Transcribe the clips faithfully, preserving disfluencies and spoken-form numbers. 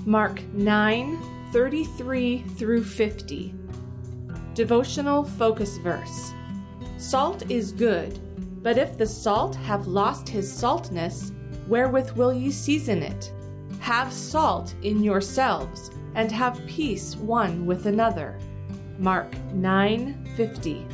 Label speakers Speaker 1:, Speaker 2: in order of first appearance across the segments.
Speaker 1: Mark nine, thirty-three through fifty. Devotional focus verse. Salt is good, but if the salt have lost his saltness, wherewith will ye season it? Have salt in yourselves, and have peace one with another. Mark nine fifty.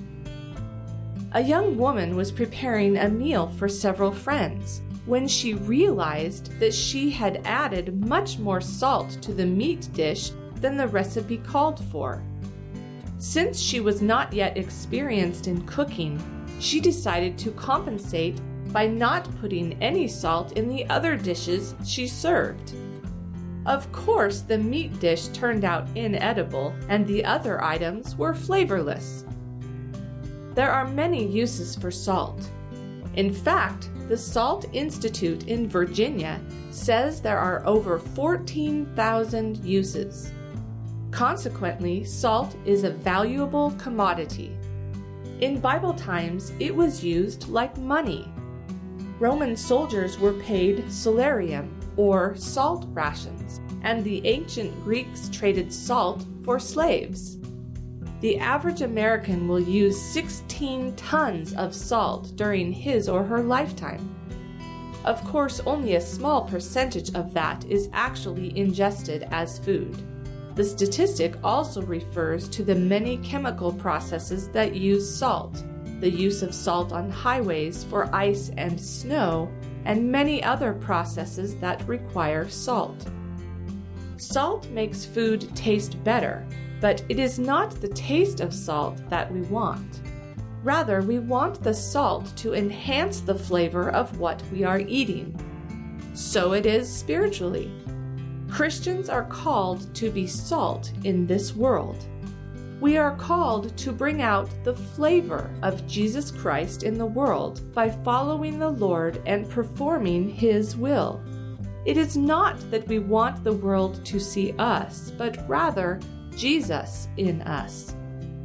Speaker 1: A young woman was preparing a meal for several friends when she realized that she had added much more salt to the meat dish than the recipe called for. Since she was not yet experienced in cooking, she decided to compensate by not putting any salt in the other dishes she served. Of course, the meat dish turned out inedible, and the other items were flavorless. There are many uses for salt. In fact, the Salt Institute in Virginia says there are over fourteen thousand uses. Consequently, salt is a valuable commodity. In Bible times, it was used like money. Roman soldiers were paid salarium, or salt rations, and the ancient Greeks traded salt for slaves. The average American will use sixteen tons of salt during his or her lifetime. Of course, only a small percentage of that is actually ingested as food. The statistic also refers to the many chemical processes that use salt, the use of salt on highways for ice and snow, and many other processes that require salt. Salt makes food taste better, but it is not the taste of salt that we want. Rather, we want the salt to enhance the flavor of what we are eating. So it is spiritually. Christians are called to be salt in this world. We are called to bring out the flavor of Jesus Christ in the world by following the Lord and performing His will. It is not that we want the world to see us, but rather Jesus in us.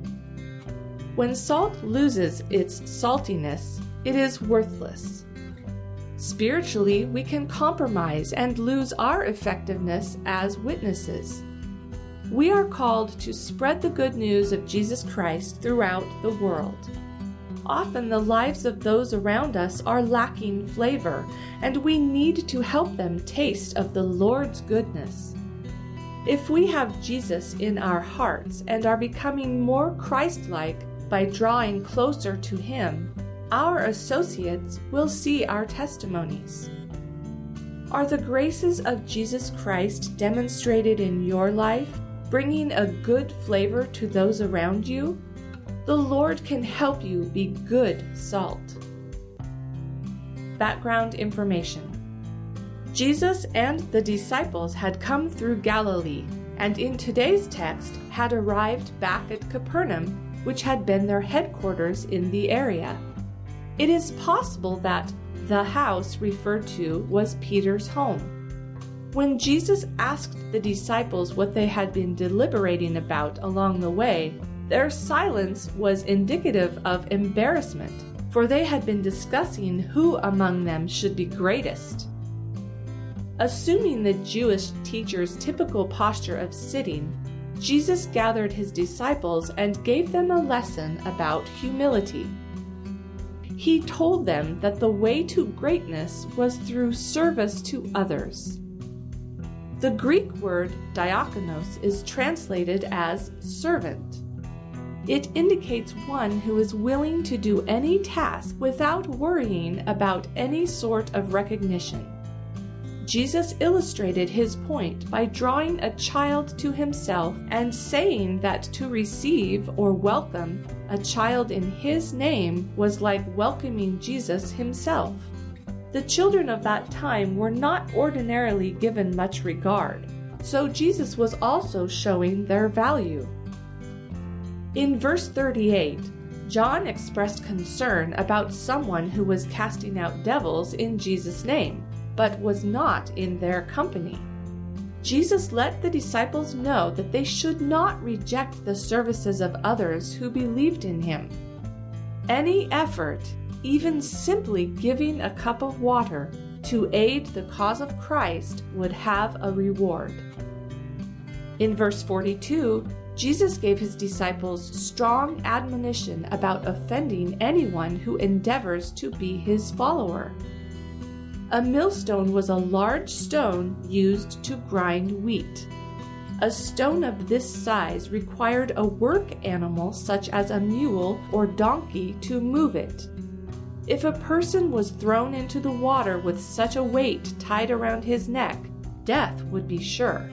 Speaker 1: When salt loses its saltiness, it is worthless. Spiritually, we can compromise and lose our effectiveness as witnesses. We are called to spread the good news of Jesus Christ throughout the world. Often the lives of those around us are lacking flavor, and we need to help them taste of the Lord's goodness. If we have Jesus in our hearts and are becoming more Christ-like by drawing closer to Him, our associates will see our testimonies. Are the graces of Jesus Christ demonstrated in your life, bringing a good flavor to those around you? The Lord can help you be good salt. Background information. Jesus and the disciples had come through Galilee, and in today's text had arrived back at Capernaum, which had been their headquarters in the area. It is possible that the house referred to was Peter's home. When Jesus asked the disciples what they had been deliberating about along the way, their silence was indicative of embarrassment, for they had been discussing who among them should be greatest. Assuming the Jewish teacher's typical posture of sitting, Jesus gathered his disciples and gave them a lesson about humility. He told them that the way to greatness was through service to others. The Greek word diakonos is translated as servant. It indicates one who is willing to do any task without worrying about any sort of recognition. Jesus illustrated his point by drawing a child to himself and saying that to receive or welcome a child in his name was like welcoming Jesus himself. The children of that time were not ordinarily given much regard, so Jesus was also showing their value. In verse thirty-eight, John expressed concern about someone who was casting out devils in Jesus' name, but was not in their company. Jesus let the disciples know that they should not reject the services of others who believed in him. Any effort, even simply giving a cup of water, to aid the cause of Christ would have a reward. In verse forty-two, Jesus gave his disciples strong admonition about offending anyone who endeavors to be his follower. A millstone was a large stone used to grind wheat. A stone of this size required a work animal such as a mule or donkey to move it. If a person was thrown into the water with such a weight tied around his neck, death would be sure.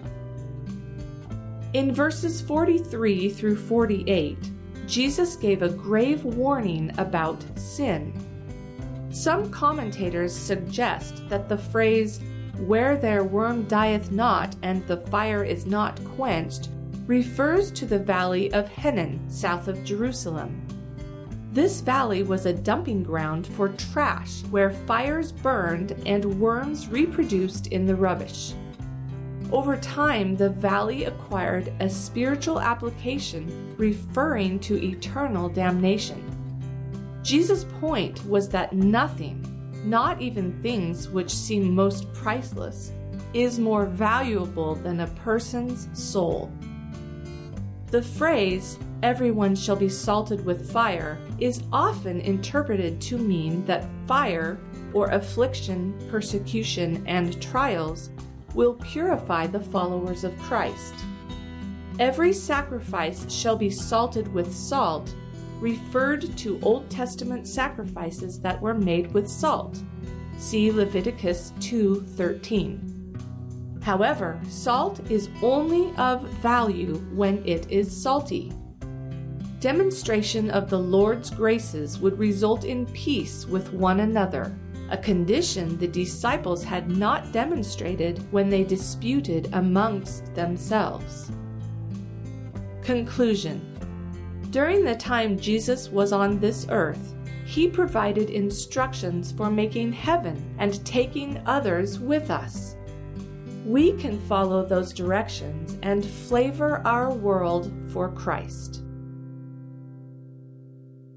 Speaker 1: In verses forty-three through forty-eight, Jesus gave a grave warning about sin. Some commentators suggest that the phrase, "Where their worm dieth not and the fire is not quenched," refers to the valley of Hinnom, south of Jerusalem. This valley was a dumping ground for trash where fires burned and worms reproduced in the rubbish. Over time, the valley acquired a spiritual application referring to eternal damnation. Jesus' point was that nothing, not even things which seem most priceless, is more valuable than a person's soul. The phrase, "everyone shall be salted with fire," is often interpreted to mean that fire, or affliction, persecution, and trials, will purify the followers of Christ. Every sacrifice shall be salted with salt referred to Old Testament sacrifices that were made with salt. See Leviticus two thirteen. However, salt is only of value when it is salty. Demonstration of the Lord's graces would result in peace with one another, a condition the disciples had not demonstrated when they disputed amongst themselves. Conclusion. During the time Jesus was on this earth, he provided instructions for making heaven and taking others with us. We can follow those directions and flavor our world for Christ.